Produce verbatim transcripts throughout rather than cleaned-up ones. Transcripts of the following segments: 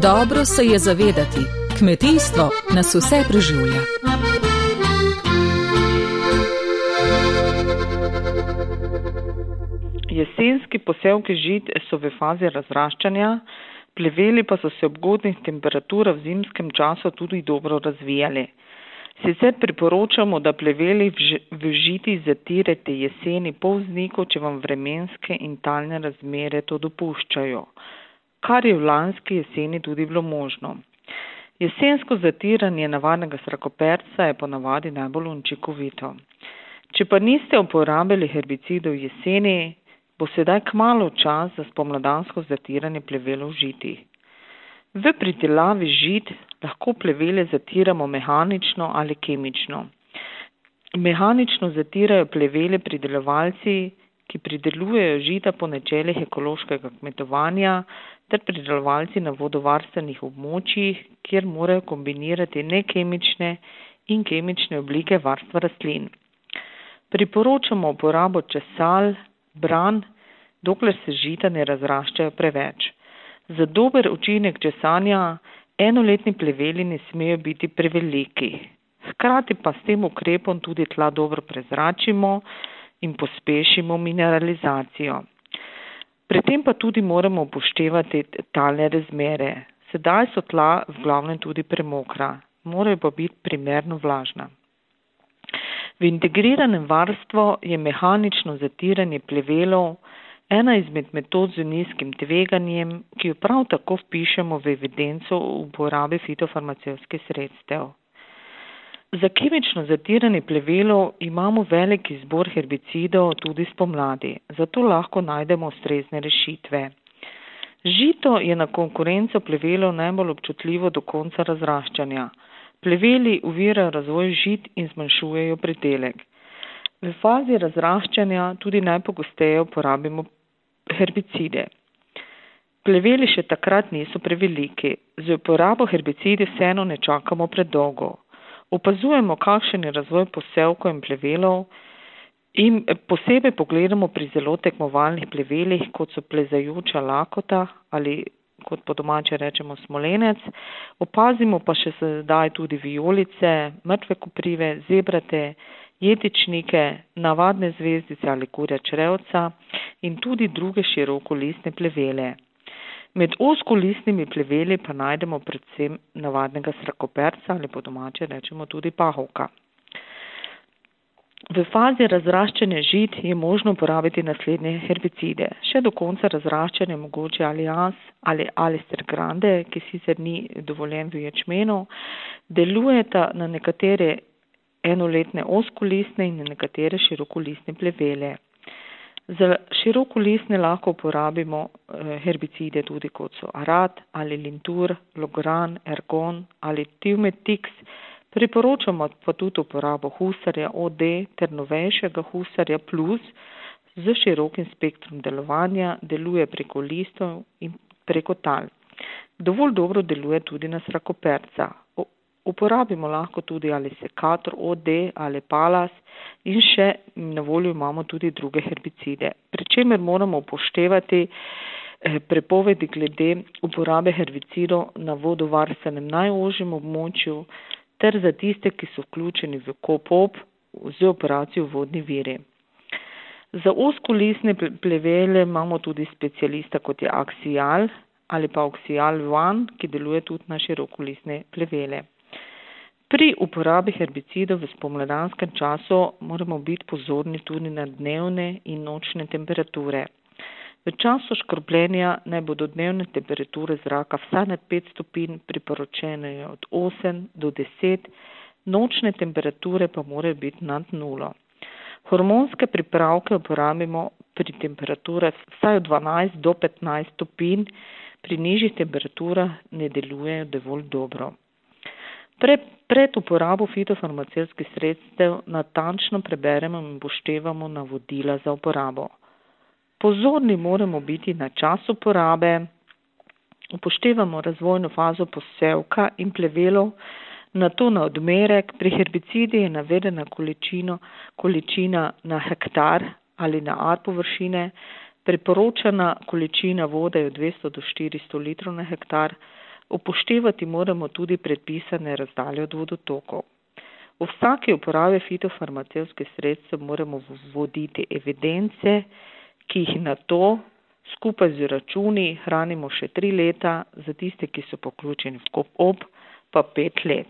Dobro se je zavedati, kmetijstvo nas vse preživlja. Jesenski posevki žit so v fazi razraščanja, pleveli pa so se ob ugodnih temperaturah v zimskem času tudi dobro razvijali. Sicer priporočamo, da pleveli v žiti zatirete jeseni po vzniku, če vam vremenske in talne razmere to dopuščajo, kar je v lanski jeseni tudi bilo možno. Jesensko zatiranje navadnega srakoperca je ponavadi najbolj učinkovito. Če pa niste uporabili herbicidov v jeseni, bo sedaj kmalu čas za spomladansko zatiranje plevelov v žitih. V pridelavi žit lahko plevele zatiramo mehanično ali kemično. Mehanično zatirajo plevele pridelovalci, ki pridelujejo žita po načelih ekološkega kmetovanja, ter pridelovalci na vodovarstvenih območjih, kjer morajo kombinirati nekemične in kemične oblike varstva rastlin. Priporočamo uporabo česal, bran, dokler se žita ne razraščajo preveč. Za dober učinek česanja enoletni pleveli ne smejo biti preveliki. Hkrati pa s tem ukrepom tudi tla dobro prezračimo in pospešimo mineralizacijo. Pri tem pa tudi moramo upoštevati talne razmere. Sedaj so tla v glavnem tudi premokra, morajo pa biti primerno vlažna. V integriranem varstvu je mehanično zatiranje plevelov ena izmed metod z nizkim tveganjem, ki jo prav tako vpišemo v evidenco o uporabi fitofarmacevtskih sredstev. Za kemično zatiranje plevelov imamo velik izbor herbicidov tudi spomladi, zato lahko najdemo ustrezne rešitve. Žito je na konkurenco plevelov najbolj občutljivo do konca razraščanja. Pleveli ovirajo razvoj žit in zmanjšujejo pridelek. V fazi razraščanja tudi najpogosteje uporabimo herbicide. Pleveli še takrat niso preveliki. Z uporabo herbicidov vseeno ne čakamo predolgo. Opazujemo, kakšen je razvoj posevkov in plevelov in posebej pogledamo pri zelo tekmovalnih plevelih, kot so plezajoča lakota ali kot po domače rečemo smolenec. Opazimo pa še sedaj tudi vijolice, mrtve koprive, zebrate, jetičnike, navadne zvezdice ali kurja črevca in tudi druge širokolistne plevele. Med ozkolistnimi pleveli pa najdemo predvsem navadnega srakoperca ali po domače rečemo tudi pahovka. V fazi razraščanja žit je možno uporabiti naslednje herbicide. Še do konca razraščanja mogoče alias ali alister grande, ki sicer ni dovoljen v ječmenu, delujeta na nekatere enoletne ozkolistne in na nekatere širokolistne plevele. Za širokolistne lahko uporabimo herbicide tudi kot so arat ali lintur, logran, ergon ali tiumetix. Priporočamo pa tudi uporabo husarja O D ter novejšega husarja plus z širokim spektrom delovanja, deluje preko listov in preko tal. Dovolj dobro deluje tudi na srakoperca. Uporabimo lahko tudi ali sekator O D ali palas in še na voljo imamo tudi druge herbicide. Pri čemer moramo upoštevati prepovedi glede uporabe herbicidov na vodovarstvenem najožjem območju ter za tiste, ki so vključeni v K O P O P z operacijo vodni viri. Za ozkolistne plevele imamo tudi specialista kot je Axial ali pa Axial One, ki deluje tudi na širokolistne plevele. Pri uporabi herbicidov v spomladanskem času moramo biti pozorni tudi na dnevne in nočne temperature. V času škropljenja naj bodo dnevne temperature zraka vsaj nad pet stopinj, priporočene je od osem do deset, nočne temperature pa morajo biti nad nulo. Hormonske pripravke uporabimo pri temperaturah vsaj od dvanajst do petnajst stopinj, pri nižjih temperaturah ne delujejo dovolj dobro. Pre, pred uporabo fitofarmacevtskih sredstev natančno preberemo in upoštevamo navodila za uporabo. Pozorni moramo biti na čas uporabe, upoštevamo razvojno fazo posevka in plevelov, na to na odmerek. Pri herbicidi je navedena količina, količina na hektar ali na ar površine, priporočena količina vode je od dvesto do štiristo litrov na hektar, Upoštevati moramo tudi predpisane razdalje od vodotokov. V vsaki uporabi fitofarmacevtskih sredstev moramo voditi evidence, ki jih na to skupaj z računi hranimo še tri leta, za tiste, ki so poključeni v KOP-OP, pa pet let.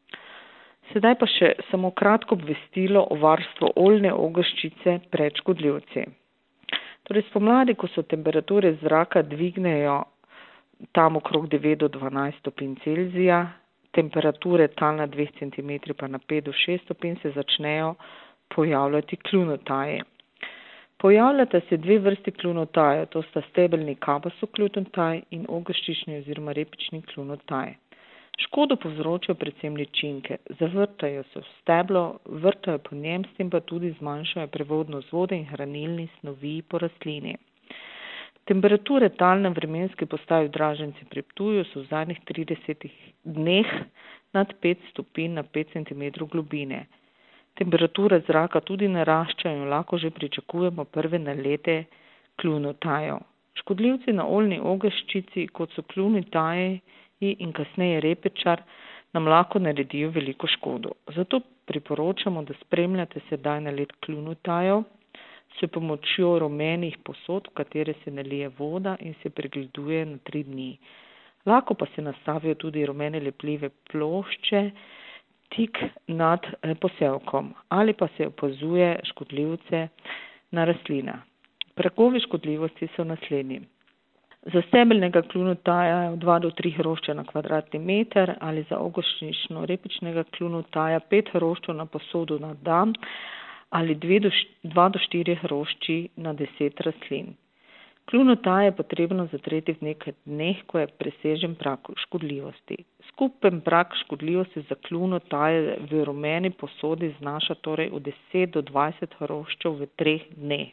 Sedaj pa še samo kratko obvestilo o varstvu oljne ogrščice pred škodljivci. Torej spomladi, ko so temperature zraka dvignejo tam okrog devet do dvanajst stopinj Celzija, temperature tal na dveh centimetrih pa na pet do šest stopinj se začnejo pojavljati kljunotaji. Pojavljata se dve vrsti kljunotajev, to sta stebelni kabaso kljunotaj in ogrščični oziroma repični kljunotaj. Škodo povzročajo predvsem ličinke, zavrtajo se v steblo, vrtajo po njem, s tem pa tudi zmanjšajo prevodnost vode in hranilnih snovi po rastlini. Temperature tal na vremenski postaji v Draženci pri Ptuju so v zadnjih tridesetih dneh nad pet stopinj na pet centimetrov globine. Temperature zraka tudi naraščajo in lahko že pričakujemo prve nalete kljunotajev. Škodljivci na oljni ogrščici, kot so kljunotaji in kasneje repečar, nam lahko naredijo veliko škodo. Zato priporočamo, da spremljate sedaj nalet kljunotajev s pomočjo rumenih posod, v katere se nalije voda in se pregleduje na tri dni. Lahko pa se nastavijo tudi rumene lepljive plošče tik nad posevkom ali pa se opazuje škodljivce na rastlinah. Pragovi škodljivosti so naslednji. Za stebelnega kljunotaja dva do tri hrošča na kvadratni meter ali za ogrščično repičnega kljunotaja pet hroščov na posodo na dan ali dva do štiri hrošči na deset rastlin. Kljunotaj je potrebno zatreti v nekaj dneh, ko je presežen prag škodljivosti. Skupen prag škodljivosti za kljunotaje v rumeni posodi znaša torej od deset do dvajset hroščev v treh dneh.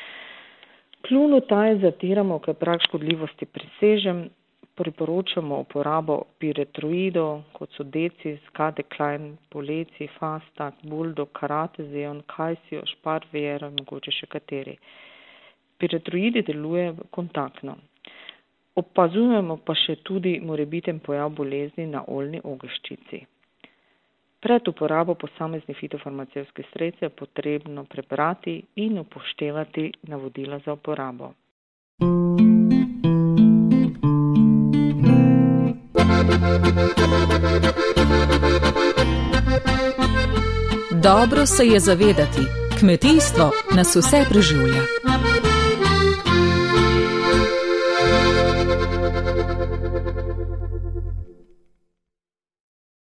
Kljunotaje zatiramo, ko je prag škodljivosti presežen, priporočamo uporabo piretroidov, kot so Decis, Kadekline, Poleci, Fastak, Bulldog, Karatezion, Kajsijo, Šparviero in mogoče še kateri. Piretroidi delujejo kontaktno. Opazujemo pa še tudi morebiten pojav bolezni na oljni ogrščici. Pred uporabo posameznih fitofarmacevtskih sredstev je potrebno prebrati in upoštevati navodila za uporabo. Dobro se je zavedati, kmetijstvo nas vse preživlja.